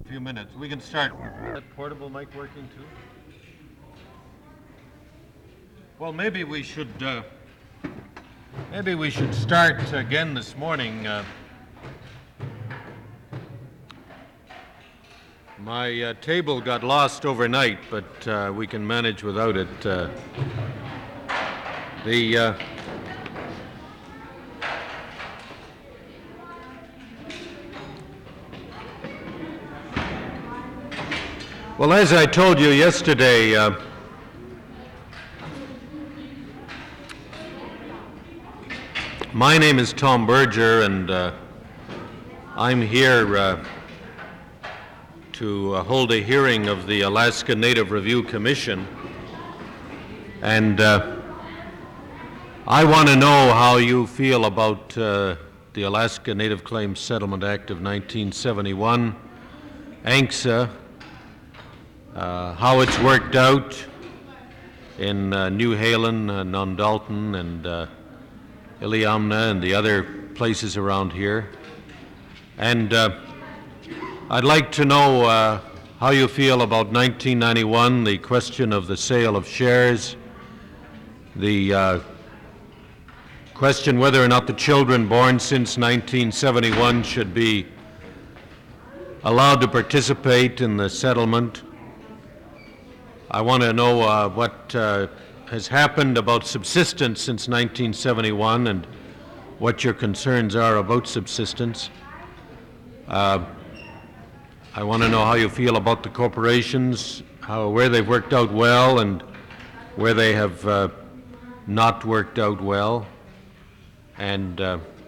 Few minutes. We can start. Is that portable mic working too? Well, maybe we should start again this morning. My table got lost overnight, but we can manage without it. Well, as I told you yesterday, my name is Tom Berger, and I'm here to hold a hearing of the Alaska Native Review Commission. And I want to know how you feel about the Alaska Native Claims Settlement Act of 1971, ANCSA, how it's worked out in New Halen, Nondalton, and Iliamna, and the other places around here. And I'd like to know how you feel about 1991, the question of the sale of shares, the question whether or not the children born since 1971 should be allowed to participate in the settlement. I want to know what has happened about subsistence since 1971 and what your concerns are about subsistence. I want to know how you feel about the corporations, where they've worked out well and where they have not worked out well. And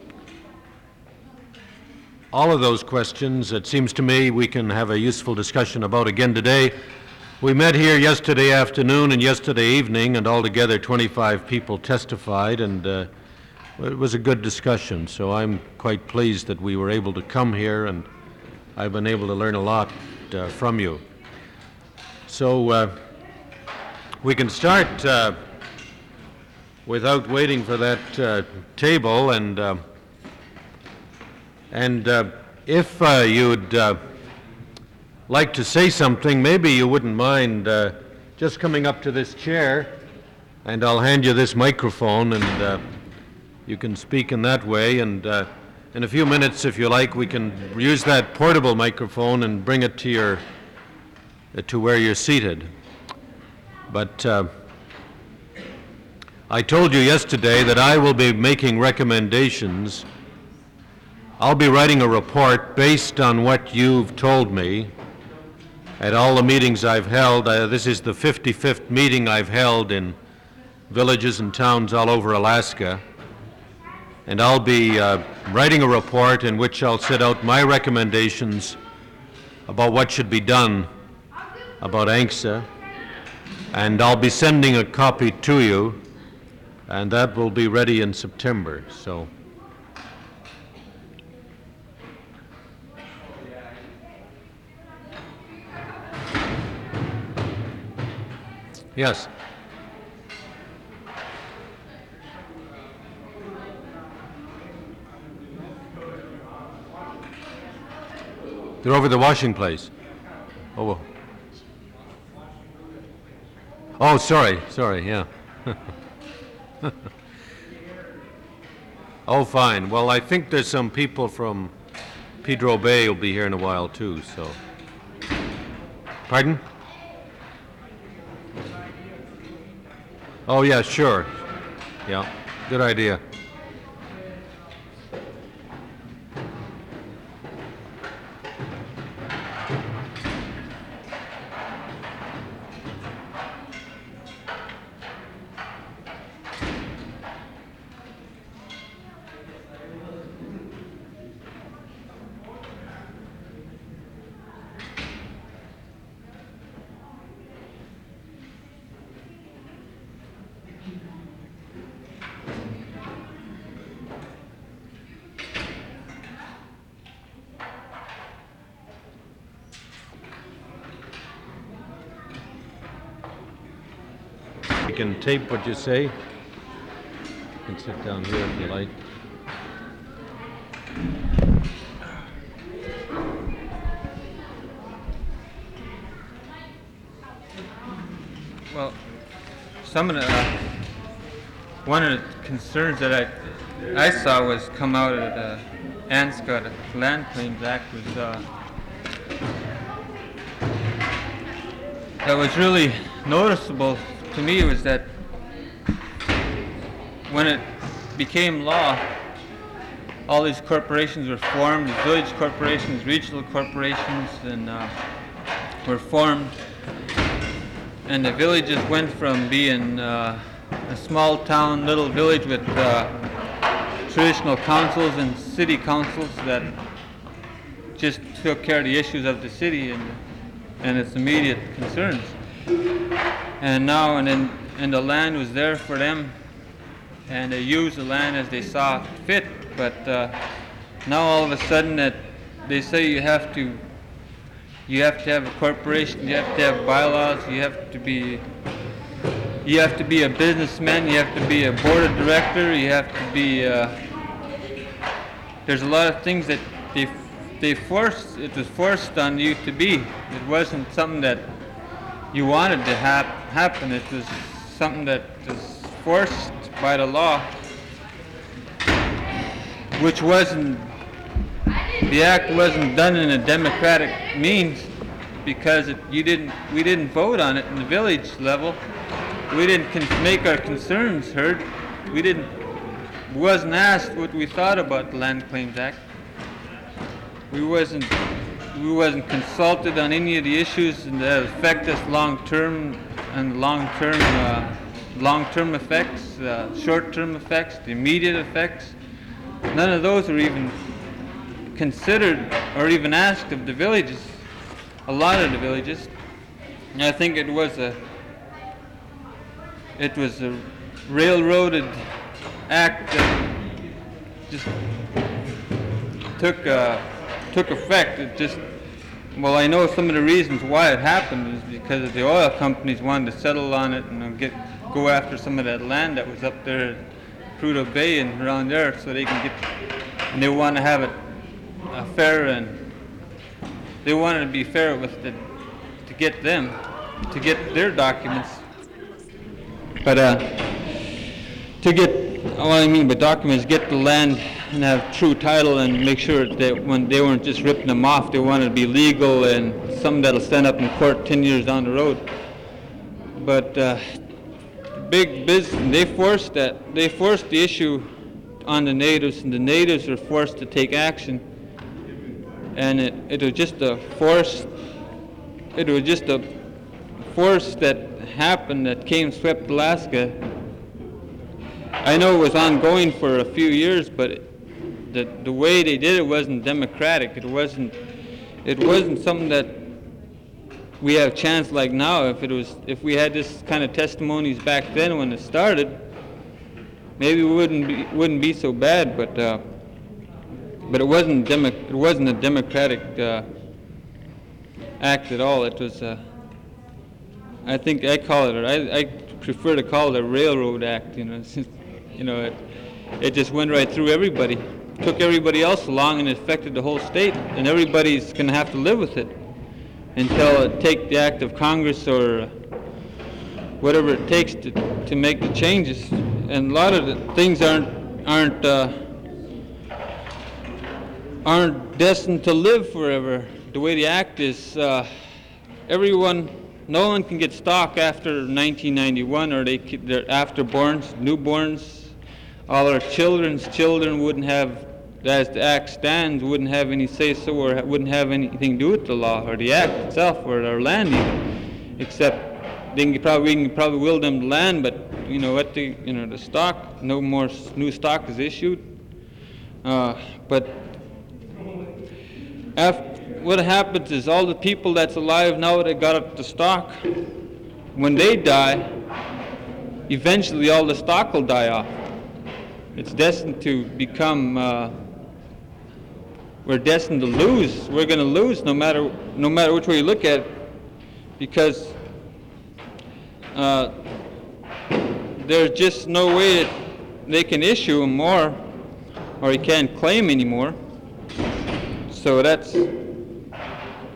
all of those questions, it seems to me, we can have a useful discussion about again today. We met here yesterday afternoon and yesterday evening, and altogether 25 people testified, and it was a good discussion. So I'm quite pleased that we were able to come here, and I've been able to learn a lot from you. So we can start without waiting for that table, and if you'd like to say something, maybe you wouldn't mind just coming up to this chair, and I'll hand you this microphone, and you can speak in that way. And in a few minutes, if you like, we can use that portable microphone and bring it to where you're seated. But I told you yesterday that I will be making recommendations. I'll be writing a report based on what you've told me at all the meetings I've held. This is the 55th meeting I've held in villages and towns all over Alaska. And I'll be writing a report in which I'll set out my recommendations about what should be done about ANCSA. And I'll be sending a copy to you, and that will be ready in September. So. Yes. They're over the washing place. Oh, well. Oh, sorry, yeah. Oh, fine. Well, I think there's some people from Pedro Bay will be here in a while, too, so. Pardon? Oh, yeah, sure. Yeah, good idea. You can tape what you say. You can sit down here if you like. some of the one of the concerns that I saw was come out of the ANSCA, the Land Claims Act, was that was really noticeable to me was that when it became law, all these corporations were formed, village corporations, regional corporations, and were formed. And the villages went from being a small town, little village with traditional councils and city councils that just took care of the issues of the city and its immediate concerns. And now, and the land was there for them, and they used the land as they saw fit. But now all of a sudden that they say you have to have a corporation, you have to have bylaws, you have to be a businessman, you have to be a board of director, you have to be there's a lot of things that it was forced on you to be. It wasn't something that you wanted to happen. It was something that was forced by the law, which the act wasn't done in a democratic means, because we didn't vote on it in the village level. We didn't make our concerns heard. We wasn't asked what we thought about the Land Claims Act. We wasn't consulted on any of the issues that affect us long term and long term effects, short term effects, the immediate effects. None of those were even considered or even asked of the villages, a lot of the villages. And I think it was a railroaded act that just took effect. I know some of the reasons why it happened is because the oil companies wanted to settle on it and go after some of that land that was up there at Prudhoe Bay and around there, so they can and they want to have it fair, and they wanted to be fair with to get their documents. But to get, what I mean by documents, get the land and have true title and make sure that when they weren't just ripping them off, they wanted to be legal and something that'll stand up in court 10 years down the road. But big business, they forced the issue on the natives, and the natives were forced to take action. And it was just a force that happened that swept Alaska. I know it was ongoing for a few years, but the way they did it wasn't democratic. It wasn't something that we have a chance like now. If we had this kind of testimonies back then when it started, maybe it wouldn't be so bad. But it wasn't a democratic act at all. It was I think I prefer to call it a railroad act. It just went right through everybody, took everybody else along, and it affected the whole state. And everybody's going to have to live with it until it takes the act of Congress or whatever it takes to make the changes. And a lot of the things aren't destined to live forever. The way the act is, no one can get stock after 1991, or they're afterborns, newborns. All our children's children wouldn't have, as the act stands, wouldn't have any say-so or wouldn't have anything to do with the law or the act itself or our land even, except we can probably will them the land, but the stock, no more new stock is issued. But what happens is all the people that's alive now that got up the stock, when they die, eventually all the stock will die off. It's destined to become, we're destined to lose. We're going to lose no matter which way you look at it, because there's just no way that they can issue more, or you can't claim anymore. So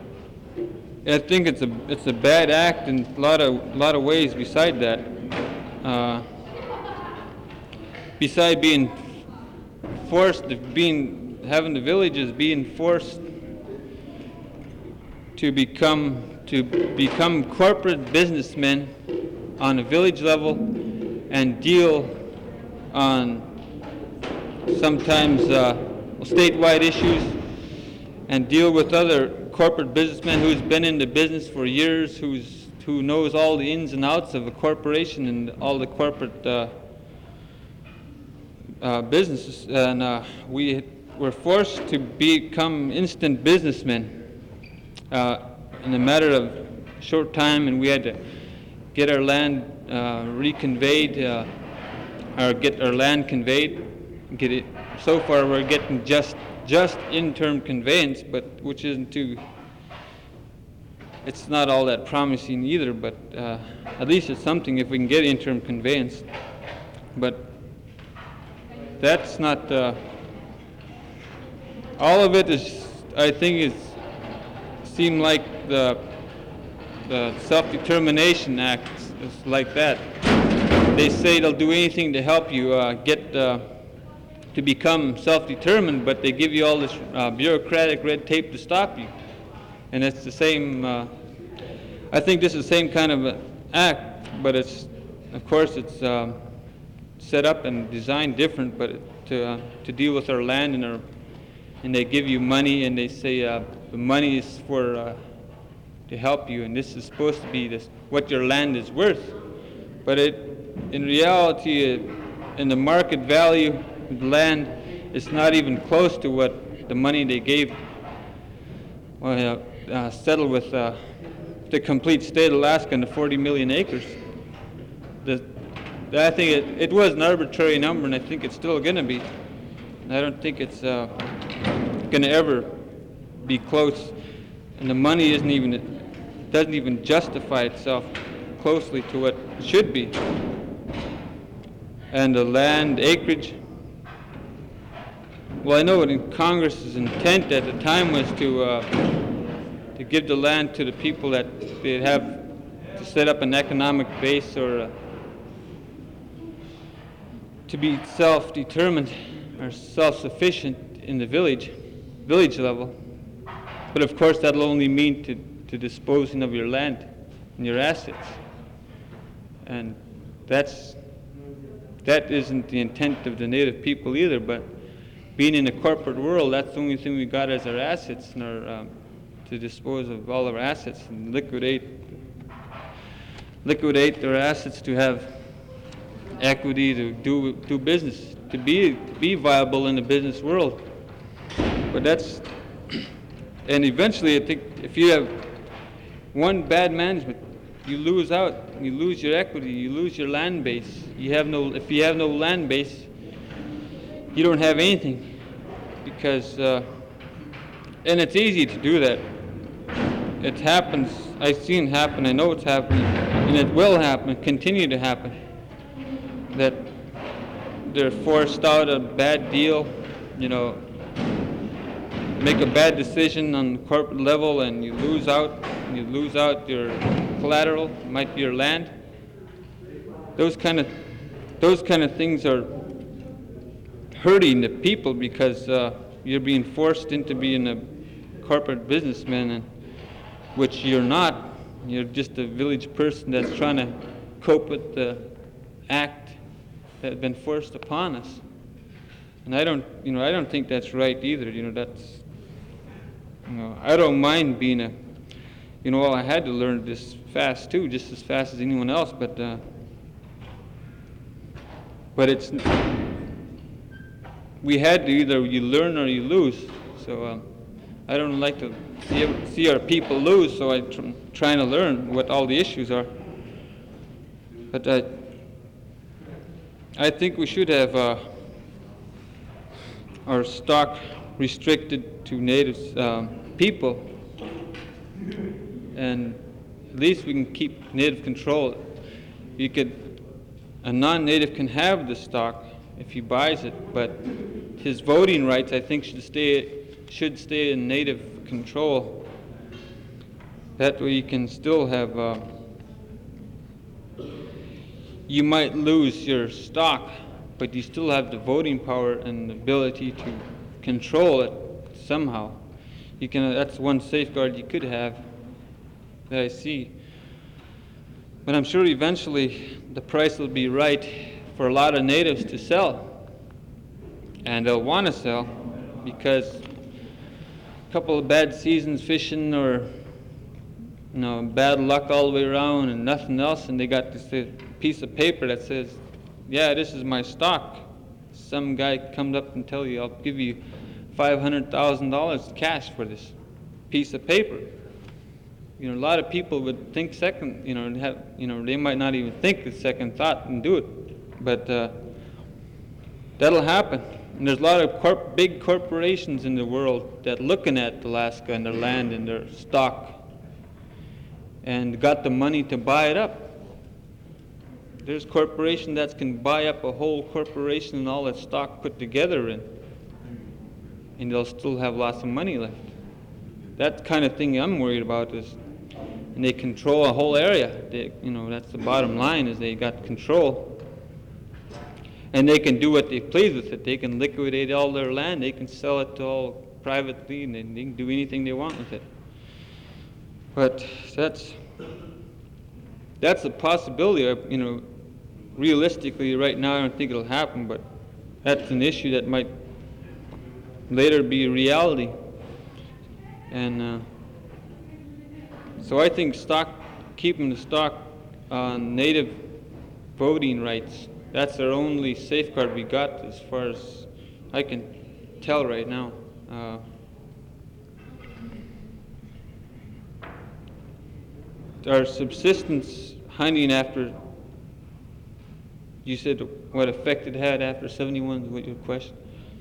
I think it's a bad act in a lot of ways beside that. beside being forced, having the villages being forced to become corporate businessmen on a village level and deal on sometimes statewide issues and deal with other corporate businessmen who's been in the business for years, who knows all the ins and outs of a corporation and all the corporate businesses, and we were forced to become instant businessmen in a matter of short time, and we had to get our land reconveyed, or get our land conveyed. Get it. So far, we're getting just in-term conveyance, but which isn't too. It's not all that promising either, but at least it's something if we can get in-term conveyance. But that's not. All of it is, I think, seem like the Self-Determination Act is like that. They say they'll do anything to help you get to become self-determined, but they give you all this bureaucratic red tape to stop you. And it's the same. I think this is the same kind of act, but it's, of course, it's set up and designed different, but to deal with our land and they give you money and they say the money is for to help you, and this is supposed to be what your land is worth. But in reality, in the market value of the land, it's not even close to what the money they gave settled with the complete state of Alaska and the 40 million acres. I think it was an arbitrary number, and I think it's still going to be. I don't think it's going to ever be close, and the money doesn't even justify itself closely to what it should be. And the land acreage. Well, I know what Congress's intent at the time was to give the land to the people that they have to set up an economic base or to be self-determined or self-sufficient in the village level. But of course, that'll only mean to disposing of your land and your assets, and that isn't the intent of the native people either. But being in the corporate world, that's the only thing we got as our assets, and our to dispose of all our assets and liquidate their assets to have equity to do business, to be viable in the business world. But that's, and eventually I think if you have one bad management, you lose out, you lose your equity, you lose your land base. If you have no land base, you don't have anything, because and it's easy to do that. It happens. I've seen it happen. I know it's happening, and it will happen, continue to happen. That they're forced out a bad deal, make a bad decision on the corporate level, and you lose out your collateral. It might be your land. Those kind of things are hurting the people, because you're being forced into being a corporate businessman, and which you're not. You're just a village person that's trying to cope with the act that has been forced upon us. And I don't think that's right either. I don't mind being I had to learn this fast too, just as fast as anyone else. But it's we had to either you learn or you lose. So I don't like to see our people lose. So I'm trying to learn what all the issues are. But I think we should have our stock restricted to native people, and at least we can keep native control. A non-native can have the stock if he buys it, but his voting rights, I think, should stay in native control. That way you can still have you might lose your stock, but you still have the voting power and the ability to control it somehow. You can. That's one safeguard you could have that I see. But I'm sure eventually the price will be right for a lot of natives to sell, and they'll want to sell because a couple of bad seasons fishing, or bad luck all the way around and nothing else, and they got this piece of paper that says, yeah, this is my stock. Some guy comes up and tells you, I'll give you $500,000 cash for this piece of paper. A lot of people would think they might not even think the second thought and do it, but that'll happen. And there's a lot of big corporations in the world that looking at Alaska and their land and their stock and got the money to buy it up. There's corporations that can buy up a whole corporation and all that stock put together and they'll still have lots of money left. That kind of thing I'm worried about is, and they control a whole area. That's the bottom line, is they got control. And they can do what they please with it. They can liquidate all their land. They can sell it to all privately, and they can do anything they want with it. But that's a possibility. Realistically, right now, I don't think it'll happen. But that's an issue that might later be a reality. And so I think keeping the stock on native voting rights, that's our only safeguard we got as far as I can tell right now. Our subsistence hunting after, you said what effect it had after 71 is what your question.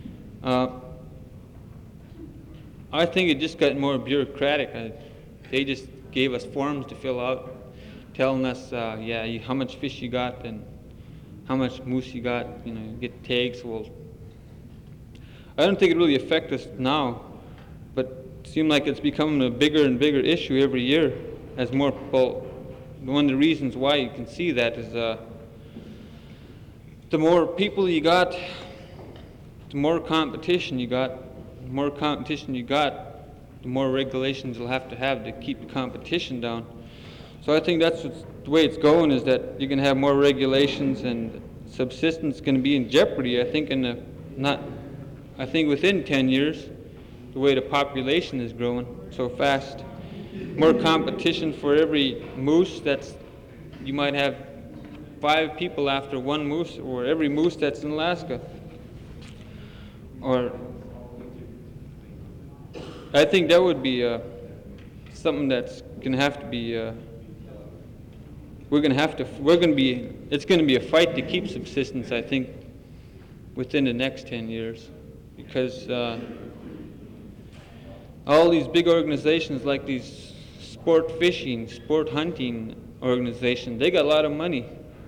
I think it just got more bureaucratic. They just gave us forms to fill out, telling us, how much fish you got and how much moose you got. You get tags. Well, I don't think it really affects us now, but it seems like it's becoming a bigger and bigger issue every year as more people. One of the reasons why you can see that is the more people you got, the more competition you got. The more competition you got, the more regulations you'll have to keep the competition down. So I think that's the way it's going, is that you can have more regulations and subsistence going to be in jeopardy. I think within 10 years, the way the population is growing so fast, more competition for every moose. You might have 5 people after one moose, or every moose that's in Alaska. Or I think that would be something that's going to have to be. It's going to be a fight to keep subsistence, I think, within the next 10 years, because all these big organizations like these sport fishing, sport hunting organizations, they got a lot of money.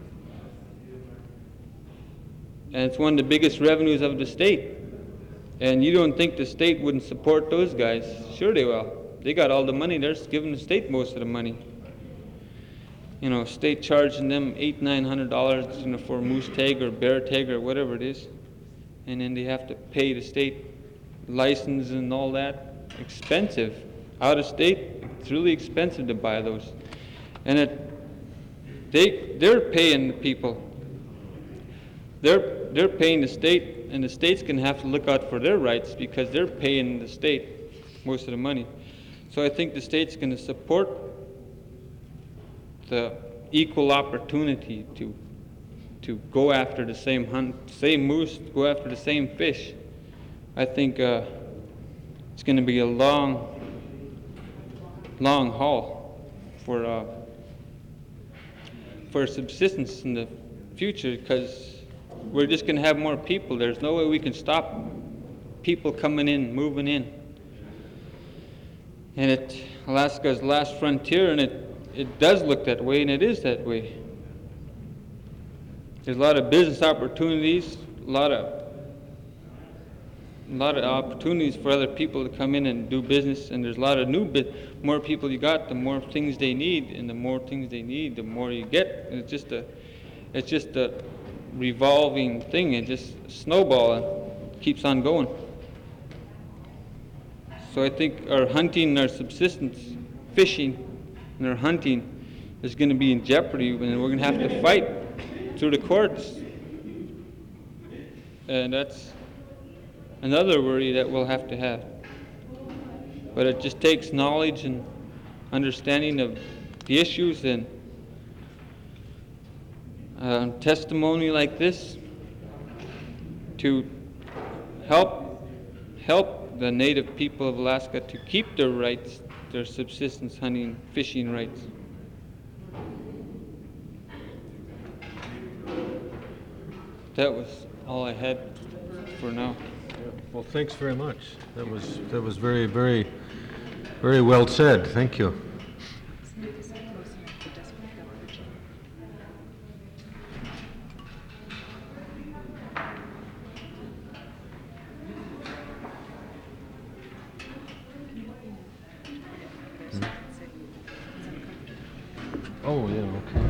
And it's one of the biggest revenues of the state. And you don't think the state wouldn't support those guys? Sure they will. They got all the money. They're giving the state most of the money. State charging them $800-900, for moose tag or bear tag or whatever it is. And then they have to pay the state license and all that. Expensive. Out of state, it's really expensive to buy those. And they're paying the people. They're paying the state, and the state's going to have to look out for their rights because they're paying the state most of the money. So I think the state's going to support the equal opportunity to go after the same moose, go after the same fish. I think it's going to be a long haul for subsistence in the future, because we're just going to have more people. There's no way we can stop people coming in, moving in. And Alaska's last frontier, and it does look that way, and it is that way. There's a lot of business opportunities, a lot of opportunities for other people to come in and do business, and there's a lot of more people you got, the more things they need, and the more things they need, the more you get. And it's just a revolving thing. It just snowball and keeps on going. So I think our hunting, our subsistence, fishing, and our hunting is going to be in jeopardy, and we're going to have to fight through the courts. And that's another worry that we'll have to have. But it just takes knowledge and understanding of the issues and testimony like this to help the native people of Alaska to keep their rights, their subsistence hunting, fishing rights. That was all I had for now. Well, thanks very much. That was very, very, very well said. Thank you. Oh, yeah, okay.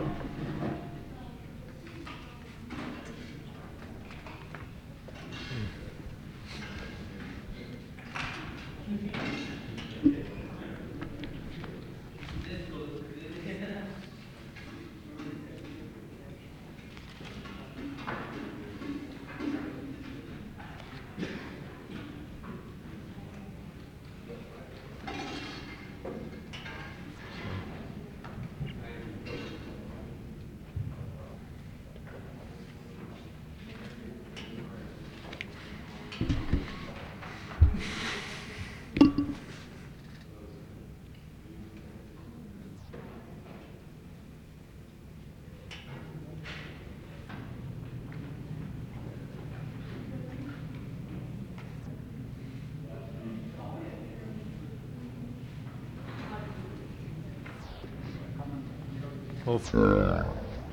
Oh,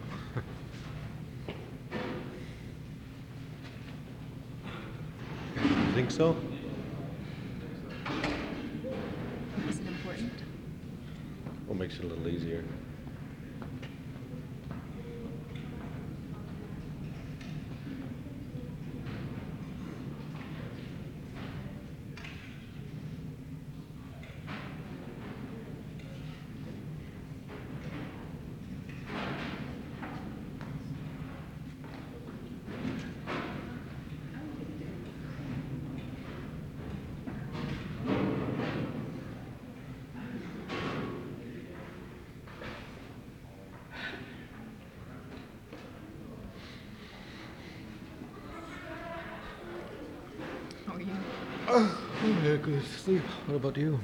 you think so? Is it important? Well, makes it a little easier. How are you? Oh, yeah, good sleep. What about you?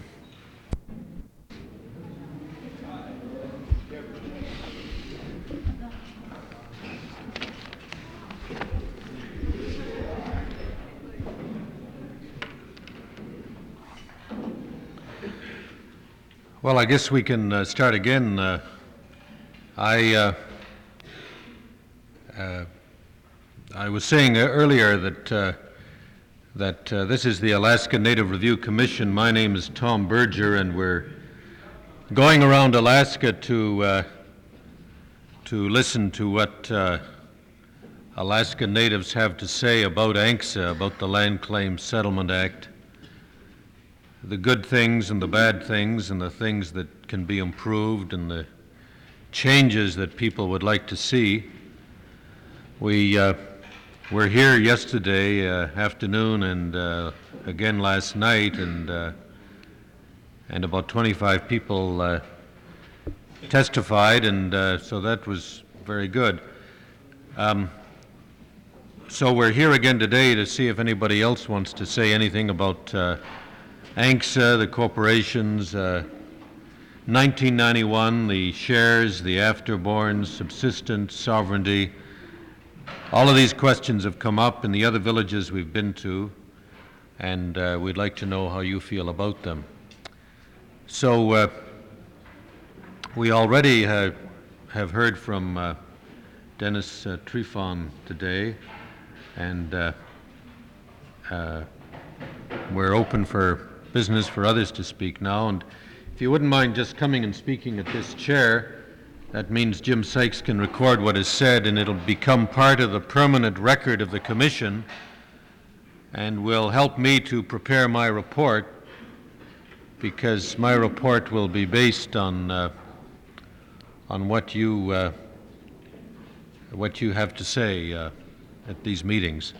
Well, I guess we can start again. I was saying earlier that this is the Alaska Native Review Commission. My name is Tom Berger, and we're going around Alaska to listen to what Alaska Natives have to say about ANCSA, about the Land Claims Settlement Act, the good things and the bad things and the things that can be improved and the changes that people would like to see. We were here yesterday afternoon and again last night, and about 25 people testified, and so that was very good. So we're here again today to see if anybody else wants to say anything about ANCSA, the corporations, 1991, the shares, the afterborns, subsistence, sovereignty. All of these questions have come up in the other villages we've been to, and we'd like to know how you feel about them. So we already have heard from Dennis Trifon today, and we're open for business for others to speak now. And if you wouldn't mind just coming and speaking at this chair, That means Jim Sykes can record what is said, and it'll become part of the permanent record of the commission and will help me to prepare my report, because my report will be based on what you have to say at these meetings.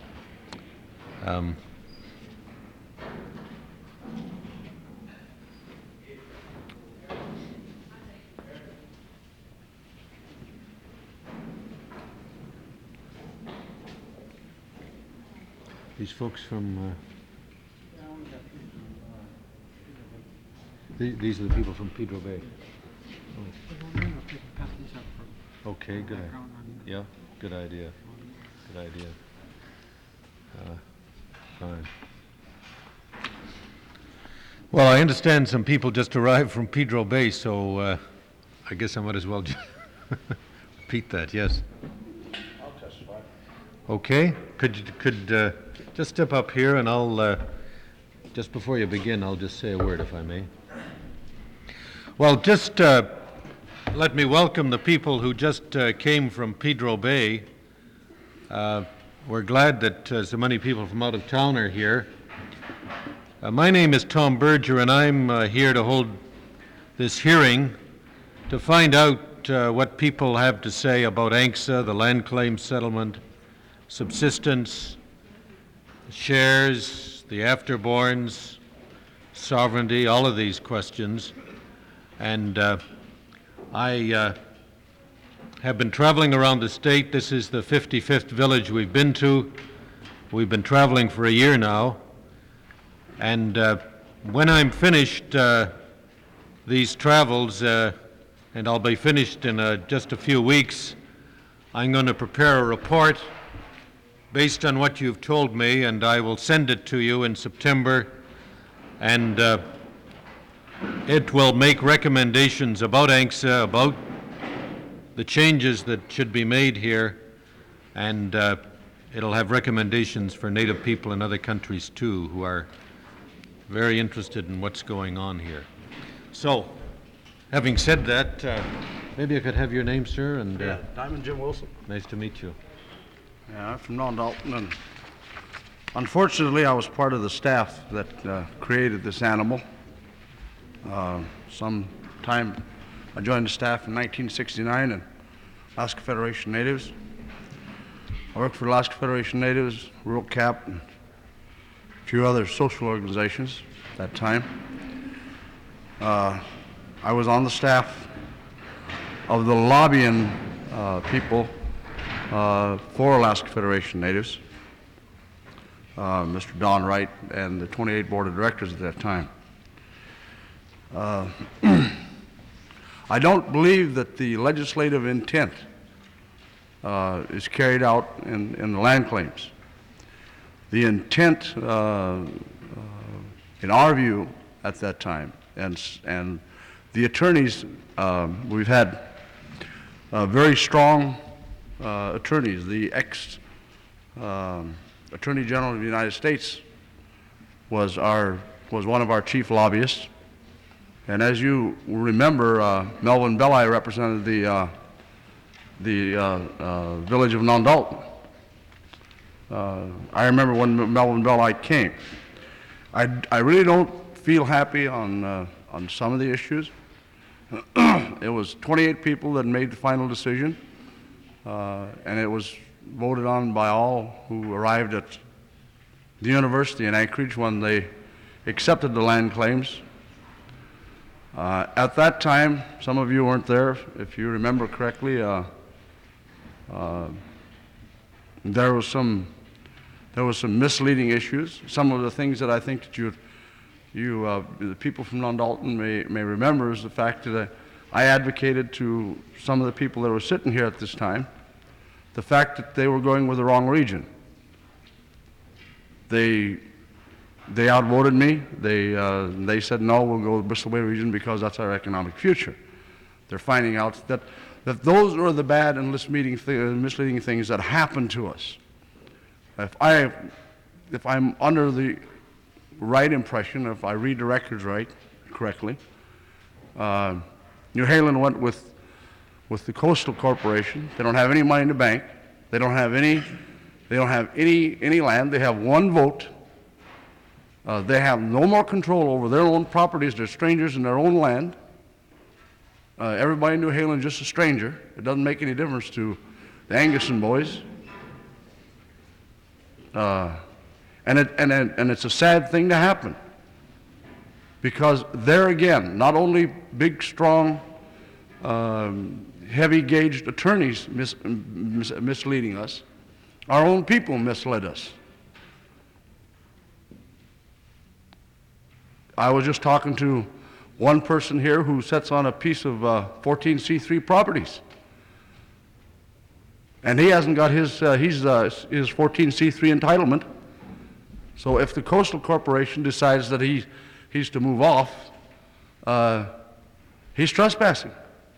These folks from these are the people from Pedro Bay. Okay, good. Yeah, good idea. Good idea. Fine. Well, I understand some people just arrived from Pedro Bay, so I guess I might as well repeat that. Yes. I'll testify. Okay. Could just step up here, and I'll just before you begin, I'll just say a word, if I may. Well, just let me welcome the people who just came from Pedro Bay. We're glad that so many people from out of town are here. My name is Tom Berger, and I'm here to hold this hearing to find out what people have to say about ANCSA, the land claim settlement, subsistence, shares, the afterborns, sovereignty, all of these questions. And I have been traveling around the state. This is the 55th village we've been to. We've been traveling for a year now. And when I'm finished these travels, and I'll be finished in just a few weeks, I'm going to prepare a report based on what you've told me, and I will send it to you in September. And it will make recommendations about ANCSA, about the changes that should be made here, and it'll have recommendations for Native people in other countries too who are very interested in what's going on here. So, having said that, maybe I could have your name, sir, and Diamond Jim Wilson. nice to meet you. Yeah, I'm from Non-Dalton, and unfortunately I was part of the staff that created this animal. Sometime I joined the staff in 1969 in Alaska Federation Natives. I worked for Alaska Federation Natives, Rural CAP, and a few other social organizations at that time. I was on the staff of the lobbying people for Alaska Federation Natives, Mr. Don Wright and the 28 board of directors at that time. I don't believe that the legislative intent is carried out in the land claims. The intent, in our view at that time, and the attorneys, we've had very strong attorneys. The ex-Attorney General of the United States was one of our chief lobbyists. And as you remember, Melvin Belli represented the village of Non-Dalton. I remember when Melvin Belli came. I really don't feel happy on some of the issues. It was 28 people that made the final decision, and it was voted on by all who arrived at the university in Anchorage when they accepted the land claims. At that time, some of you weren't there, if you remember correctly, there was some misleading issues. Some of the things that I think that the people from Non-Dalton may remember is the fact that I advocated to some of the people that were sitting here at this time, the fact that they were going with the wrong region. They outvoted me. They said, no, we'll go with the Bristol Bay region because that's our economic future. They're finding out that those are the bad and misleading things that happened to us. If I'm under the right impression, if I read the records correctly, New Haven went with with the Coastal Corporation. They don't have any money in the bank. They don't have any land. They have one vote. They have no more control over their own properties. They're strangers in their own land. Everybody in New Haven is just a stranger. It doesn't make any difference to the Anguson boys. And it's a sad thing to happen, because there again, not only big, strong, heavy-gauged attorneys misleading us, our own people misled us. I was just talking to one person here who sits on a piece of 14C3 properties, and he hasn't got his 14C3 entitlement. So if the Coastal Corporation decides that he's to move off, he's trespassing.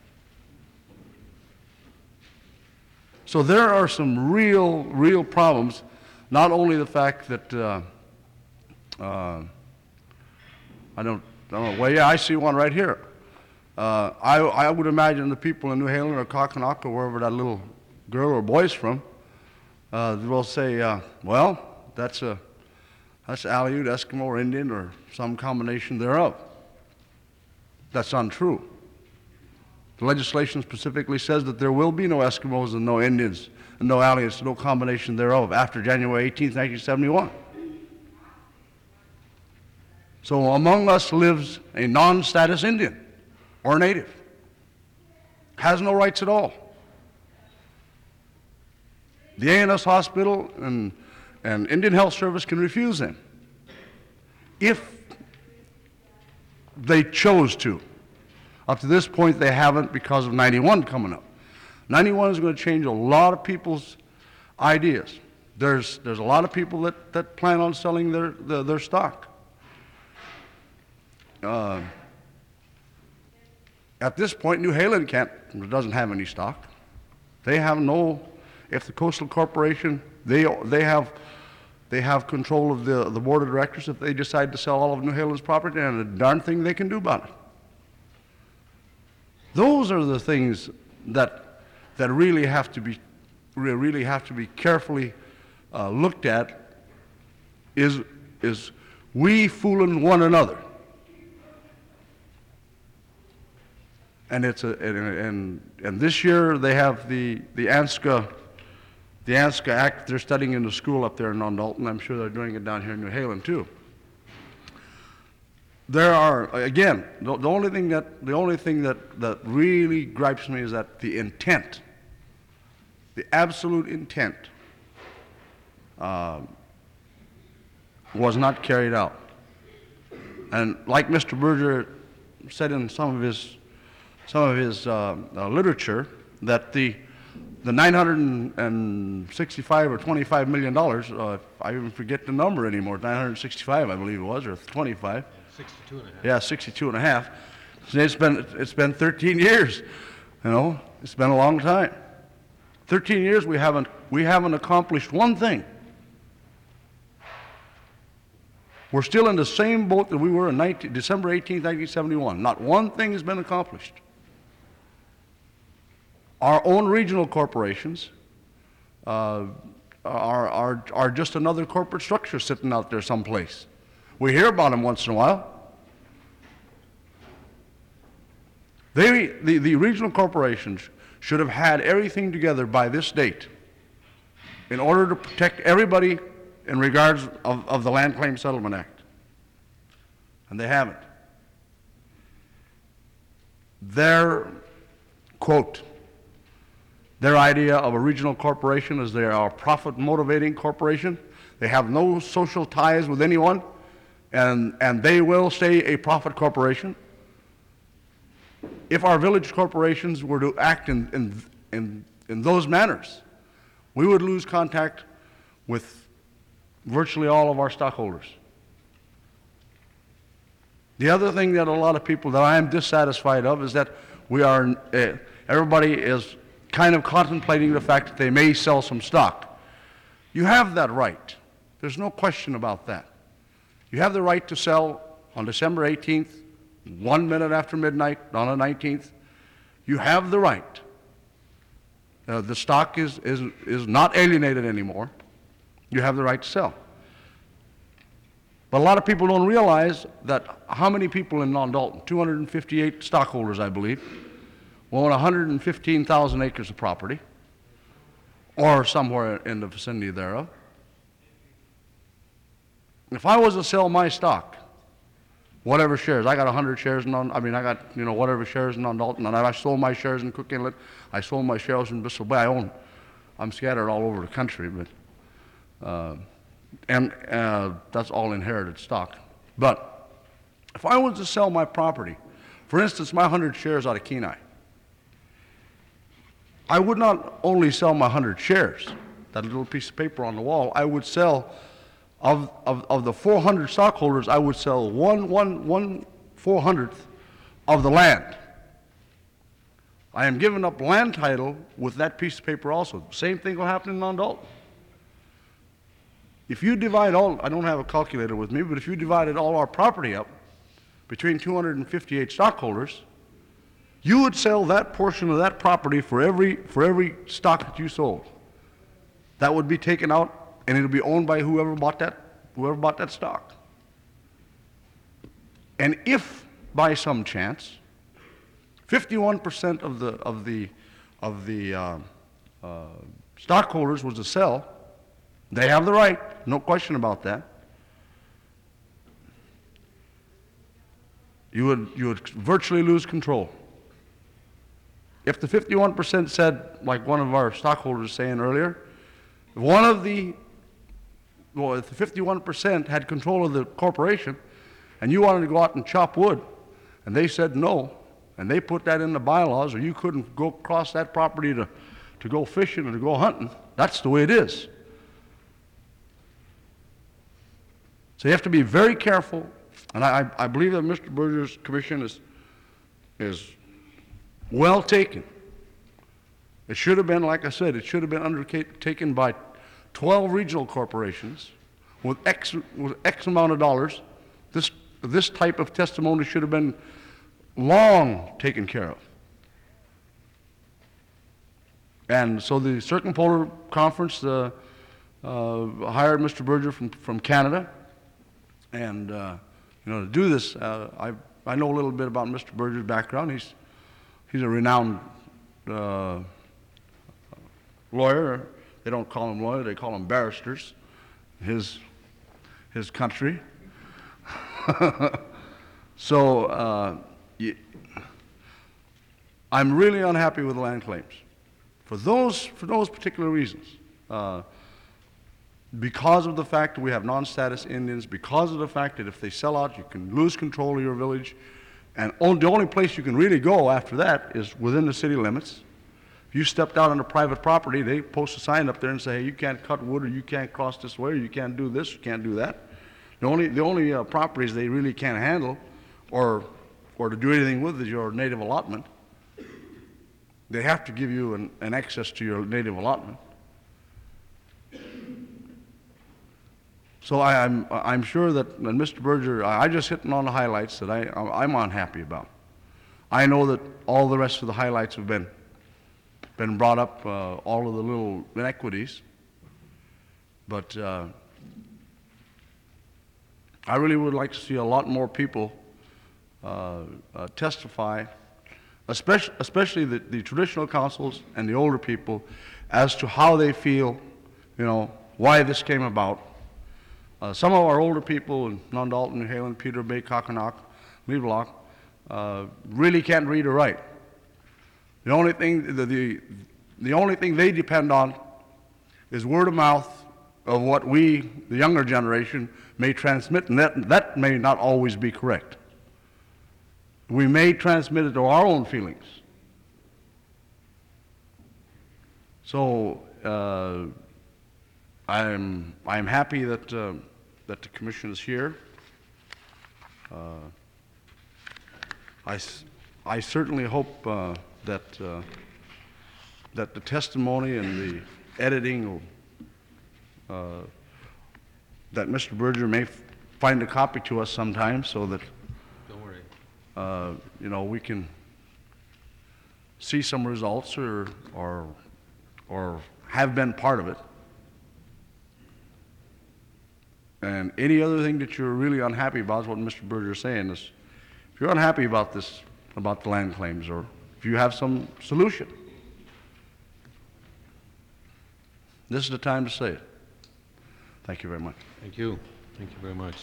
So there are some real problems. Not only the fact that I don't know. Well, yeah, I see one right here. I would imagine the people in New Haven or Kokkinok or wherever that little girl or boy's from will say, well, that's Aleut, Eskimo, or Indian, or some combination thereof. That's untrue. The legislation specifically says that there will be no Eskimos and no Indians and no Aleuts, no combination thereof, after January 18th, 1971. So among us lives a non-status Indian or native, has no rights at all. The A&S Hospital and Indian Health Service can refuse them if they chose to. Up to this point, they haven't, because of 91 coming up. 91 is going to change a lot of people's ideas. There's a lot of people that plan on selling their stock. At this point, New Haven doesn't have any stock. They have no. If the Coastal Corporation, they have control of the board of directors if they decide to sell all of New Haven's property, and a darn thing they can do about it. Those are the things that really have to be carefully looked at. Is we fooling one another? And and this year they have the ANSCA Act. They're studying in the school up there in Non-Dalton. I'm sure they're doing it down here in New Haven too. There are, again, the only thing that really gripes me is that the intent, the absolute intent, was not carried out. And like Mr. Berger said in some of his literature, that the $965 or $25 million, I even forget the number anymore, 965 I believe it was, or 25. 62 and a half. Yeah, 62 and a half. It's been 13 years, it's been a long time. 13 years we haven't accomplished one thing. We're still in the same boat that we were in December 18th, 1971. Not one thing has been accomplished. Our own regional corporations are just another corporate structure sitting out there someplace. We hear about them once in a while. The regional corporations should have had everything together by this date in order to protect everybody in regards of the Land Claim Settlement Act. And they haven't. Their idea of a regional corporation is they are a profit-motivating corporation. They have no social ties with anyone, and they will stay a profit corporation. If our village corporations were to act in those manners, we would lose contact with virtually all of our stockholders. The other thing that a lot of people that I am dissatisfied of is that everybody is kind of contemplating the fact that they may sell some stock. You have that right. There's no question about that. You have the right to sell on December 18th, 1 minute after midnight, on the 19th. You have the right The stock is not alienated anymore. You have the right to sell. But a lot of people don't realize that how many people in Non-Dalton, 258 stockholders, I believe, own 115,000 acres of property, or somewhere in the vicinity thereof. If I was to sell my stock, whatever shares, I got 100 shares in I got, whatever shares in Non-Dalton, and I sold my shares in Cook Inlet, I sold my shares in Bristol Bay. I'm scattered all over the country, but, that's all inherited stock. But if I was to sell my property, for instance, my 100 shares out of Kenai, I would not only sell my 100 shares, that little piece of paper on the wall, I would sell, of the 400 stockholders, I would sell one 400th of the land. I am giving up land title with that piece of paper also. Same thing will happen in Non-Dalton. If you divide I don't have a calculator with me, but if you divided all our property up between 258 stockholders, you would sell that portion of that property for every stock that you sold. That would be taken out, and it'll be owned by whoever bought that stock. And if by some chance 51% of the stockholders was to sell, they have the right, no question about that. You would virtually lose control. If the 51% said, like one of our stockholders was saying earlier, if the 51% had control of the corporation and you wanted to go out and chop wood, and they said no, and they put that in the bylaws, or you couldn't go across that property to go fishing or to go hunting, that's the way it is. So you have to be very careful, and I believe that Mr. Berger's commission is well taken. It should have been, like I said, it should have been undertaken by 12 regional corporations with X amount of dollars. This type of testimony should have been long taken care of. And so the Circumpolar Conference hired Mr. Berger from Canada, and to do this, I know a little bit about Mr. Berger's background. He's a renowned lawyer. They don't call him lawyer; they call him barristers. His country. So I'm really unhappy with the land claims for those particular reasons. Because of the fact that we have non-status Indians, because of the fact that if they sell out, you can lose control of your village, and the only place you can really go after that is within the city limits. If you stepped out onto private property, they post a sign up there and say, hey, you can't cut wood, or you can't cross this way, or you can't do this, you can't do that. The only properties they really can't handle or to do anything with is your native allotment. They have to give you an access to your native allotment. So I'm sure that Mr. Berger, I just hitting on the highlights that I'm unhappy about. I know that all the rest of the highlights have been brought up, all of the little inequities, but I really would like to see a lot more people testify, especially the traditional councils and the older people, as to how they feel, why this came about. Some of our older people in Non-Dalton, New Halen, Peter Bay, Kokonak, Levelock, really can't read or write. The only thing they depend on is word of mouth of what we, the younger generation, may transmit, and that may not always be correct. We may transmit it to our own feelings. So I'm happy that the commission is here. I certainly hope that the testimony and the editing that Mr. Berger may find a copy to us sometime, so that we can see some results or or have been part of it. And any other thing that you're really unhappy about is what Mr. Berger is saying is, if you're unhappy about this, about the land claims, or if you have some solution, this is the time to say it. Thank you very much. Thank you. Thank you very much.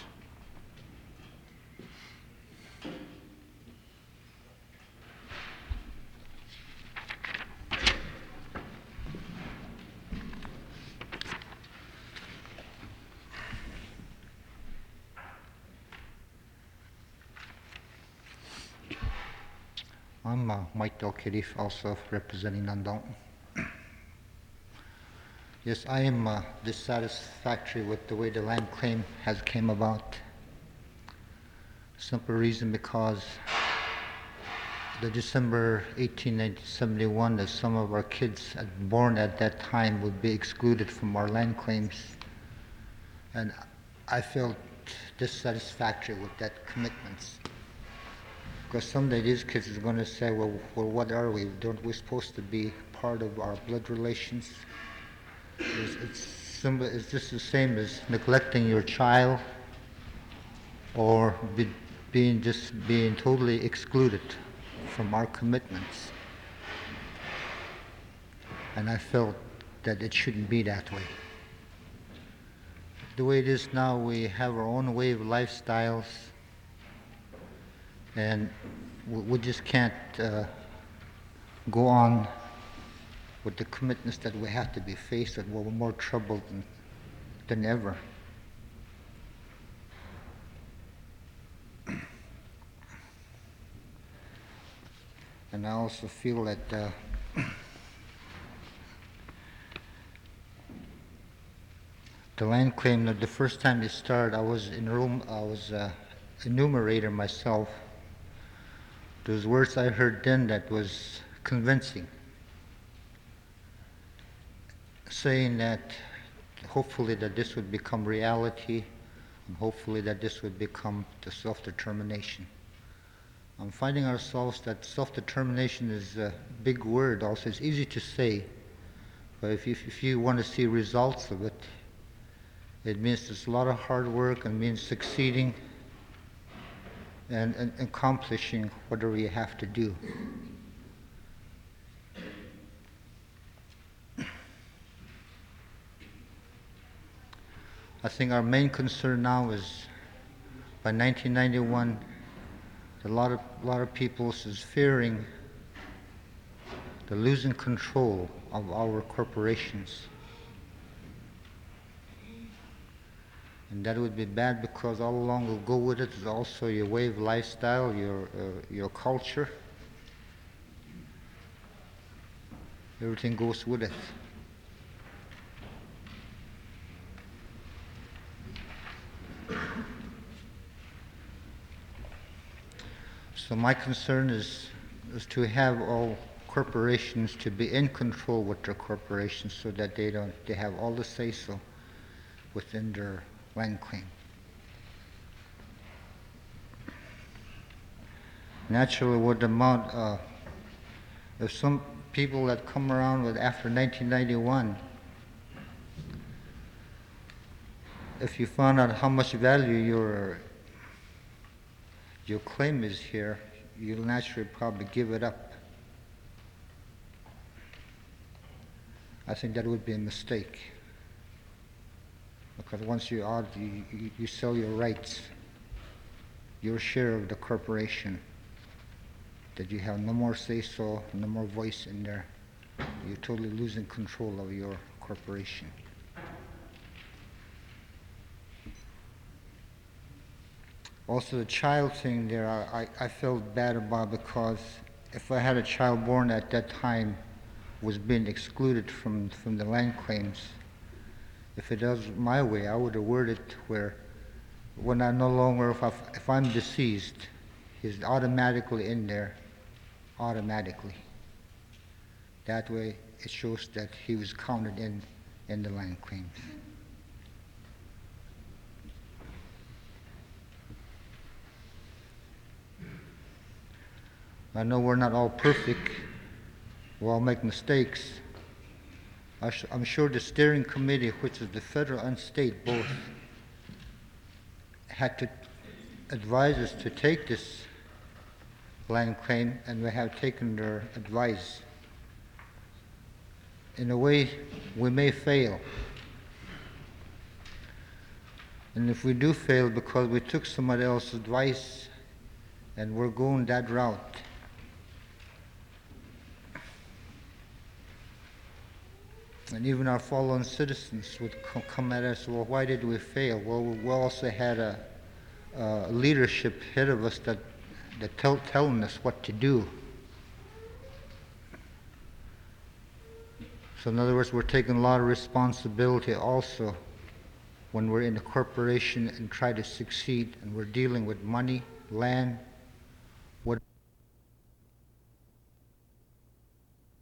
I'm Mike Delkidif, also representing Nundalton. Yes, I am dissatisfactory with the way the land claim has came about. Simple reason because the December 1871, that some of our kids born at that time would be excluded from our land claims. And I felt dissatisfactory with that commitments. Because someday these kids are going to say, well, what are we? Don't we supposed to be part of our blood relations? It's just the same as neglecting your child or being totally excluded from our commitments. And I felt that it shouldn't be that way. The way it is now, we have our own way of lifestyles, and we just can't go on with the commitments that we have to be faced with. We're more troubled than ever. And I also feel that the land claim, the first time it started, I was in a room, I was enumerator myself. Those words I heard then that was convincing, saying that hopefully that this would become reality, and hopefully that this would become the self-determination. I'm finding ourselves that self-determination is a big word also. It's easy to say, but if you want to see results of it, it means there's a lot of hard work and means succeeding and accomplishing whatever you have to do. I think our main concern now is by 1991, a lot of people is fearing the losing control of our corporations. And that would be bad because all along will go with it is also your way of lifestyle, your culture. Everything goes with it. So my concern is to have all corporations to be in control with their corporations so that they have all the say-so within their land claim. Naturally, with the amount, if some people that come around with after 1991, if you found out how much value your claim is here, you'll naturally probably give it up. I think that would be a mistake. Because once you sell your rights, your share of the corporation, that you have no more say-so, no more voice in there. You're totally losing control of your corporation. Also, the child thing there, I felt bad about because if I had a child born at that time was being excluded from the land claims, if it does my way, I would have worded it where when I no longer, if I'm deceased, he's automatically in there, automatically. That way, it shows that he was counted in the land claims. I know we're not all perfect. We all make mistakes. I'm sure the steering committee, which is the federal and state both, had to advise us to take this land claim, and we have taken their advice. In a way, we may fail. And if we do fail because we took somebody else's advice and we're going that route, and even our fallen citizens would come at us, well, why did we fail? Well, we also had a leadership head of us that telling us what to do. So in other words, we're taking a lot of responsibility also when we're in a corporation and try to succeed, and we're dealing with money, land,